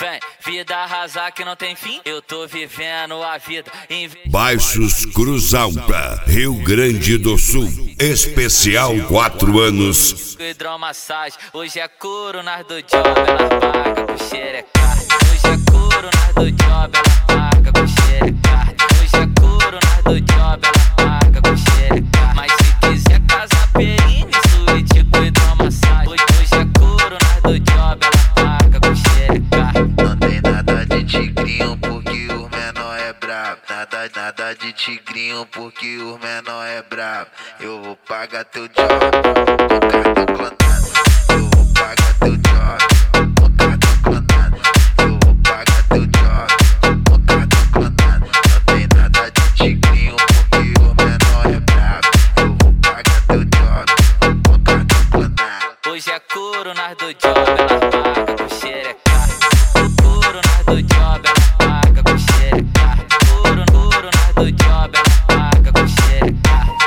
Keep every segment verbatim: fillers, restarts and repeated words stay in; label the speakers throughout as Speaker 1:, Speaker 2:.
Speaker 1: Vem, vida arrasar que não tem fim, eu tô vivendo a vida.
Speaker 2: Baixos Cruzalta, Rio Grande do Sul, especial quatro anos.
Speaker 1: Hidromassagem, hoje é couro nas do job, ela paga com xerecard. Hoje é couro nas do job, ela paga com xerecard. Hoje é couro nas do job, ela paga com xerecard. Mas se quiser casar perine, suíte com hidromassagem. Hoje é couro nas do job, ela paga com xerecard.
Speaker 3: Não tem nada de tigrinho porque o menor é brabo. Nada, nada de tigrinho porque o menor é brabo. Eu vou pagar teu job com cartão clonado. Eu vou pagar teu job com cartão clonado. Eu vou pagar teu job com cartão clonado. Não tem nada de tigrinho porque o menor é brabo. Eu vou pagar teu job com cartão clonado.
Speaker 1: Hoje é couro nas do job, ela paga com xerecard. Couro nas do job, ela paga com xerecard. Couro, couro nas do job, ela paga com xerecard.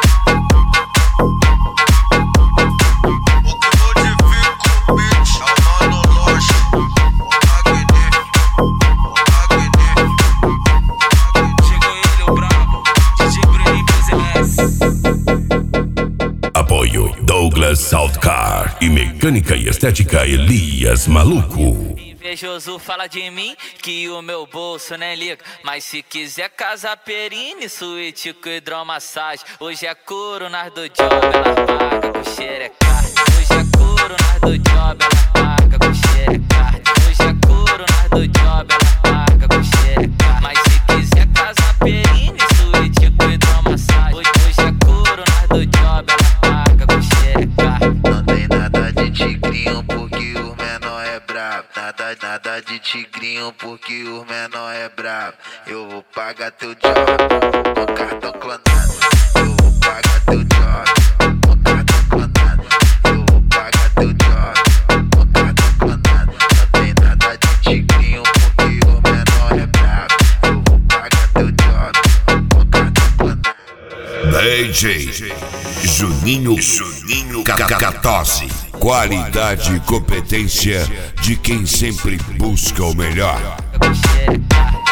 Speaker 2: Apoio Douglas Saltcar e Mecânica e Estética Elias Maluco.
Speaker 1: Invejoso fala de mim que o meu bolso nem liga. Mas se quiser casar perine, suíte com hidromassagem. Hoje é couro nas do job, ela paga com xerecard. Hoje é couro nas do job, ela paga com xerecard. Hoje é couro nas do job, ela paga com xerecard. Mas se quiser casar perine, suíte com hidromassagem. Hoje é couro nas do job, ela paga com xerecard.
Speaker 3: Não tem nada de tigrinho porque o menor é brabo. Nada, nada de tigrinho porque o menor é brabo. Eu vou pagar teu job com cartão clonado. Eu vou pagar teu job com cartão clonado. Eu vou pagar teu job com cartão clonado. Não tem nada de tigrinho porque o menor é brabo. Eu vou pagar teu job com cartão clonado.
Speaker 2: D J Juninho Juninho Cacatose. Qualidade e competência de quem sempre busca o melhor.
Speaker 1: Com xerecard.